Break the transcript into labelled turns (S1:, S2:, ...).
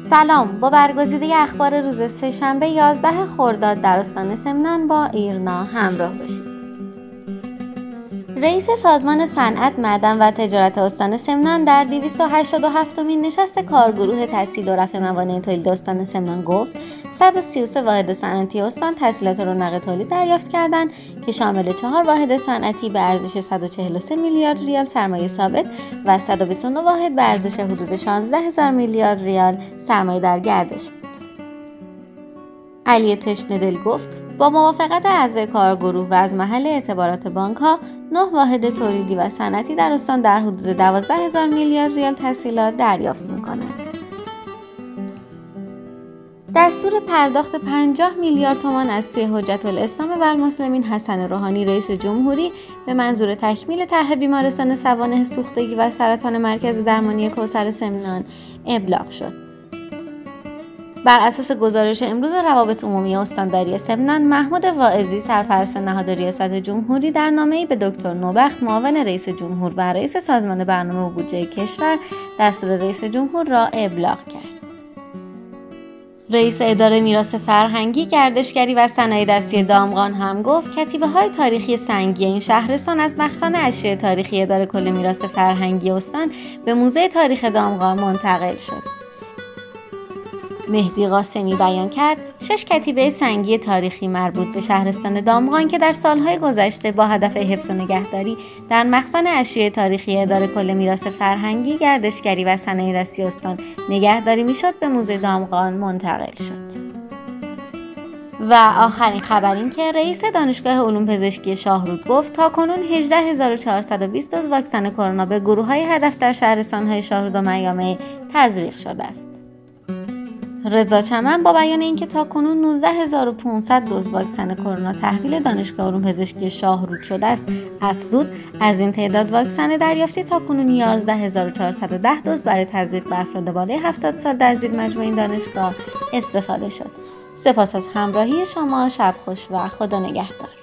S1: سلام، با برگزیده اخبار روز سه‌شنبه 11 خرداد در استان سمنان با ایرنا همراه باشید. رئیس سازمان صنعت، معدن و تجارت استان سمنان در 287مین نشست کارگروه تسهیل و رفع موانع تولید استان سمنان گفت 133 واحد صنعتی استان تسهیلات رونق تولید دریافت کردند که شامل 4 واحد صنعتی به ارزش 143 میلیارد ریال سرمایه ثابت و 129 واحد به ارزش حدود 16,000 میلیارد ریال سرمایه در گردش بود. علی تشنه‌دل گفت با موافقت اعضای کارگروه و از محل اعتبارات بانک‌ها 9 واحد تولیدی و صنعتی در استان در حدود 12,000 میلیارد ریال تسهیلات دریافت می‌کنند. دستور پرداخت 50 میلیارد تومان از سوی حجت الاسلام و المسلمین حسن روحانی رئیس جمهوری به منظور تکمیل طرح بیمارستان سوانح سوختگی و سرطان مرکز درمانی کوثر سمنان ابلاغ شد. بر اساس گزارش امروز روابط عمومی استانداری سمنان، محمود واعظی سرپرست نهاد ریاست جمهوری در نامه‌ای به دکتر نوبخت معاون رئیس جمهور و رئیس سازمان برنامه و بودجه کشور دستور رئیس جمهور را ابلاغ کرد. رئیس اداره میراث فرهنگی، گردشگری و صنایع دستی دامغان هم گفت کتیبه‌های تاریخی سنگی این شهرستان از بخشان اشیاء تاریخی اداره کل میراث فرهنگی استان به موزه تاریخ دامغان منتقل شد. مهدی قاسمی بیان کرد 6 کتیبه سنگی تاریخی مربوط به شهرستان دامغان که در سالهای گذشته با هدف حفظ و نگهداری در مخزن اشیاء تاریخی اداره کل میراث فرهنگی، گردشگری و صنایع دستی استان نگهداری میشد به موزه دامغان منتقل شد. و آخرین خبر این که رئیس دانشگاه علوم پزشکی شاهرود گفت تاکنون 18420 دوز واکسن کرونا به گروه‌های هدف در شهرستان‌های شاهرود و میامه تزریق شده است. رضا چمن با بیان اینکه تاکنون 19500 دوز واکسن کرونا تحویل دانشگاه علوم پزشکی شاهرود شده است، افزود از این تعداد واکسن دریافتی تاکنون 11410 دوز برای تزریق به افراد بالای 70 سال در زیر مجموعه این دانشگاه استفاده شد. سپاس از همراهی شما، شب خوش و خدا نگهدار.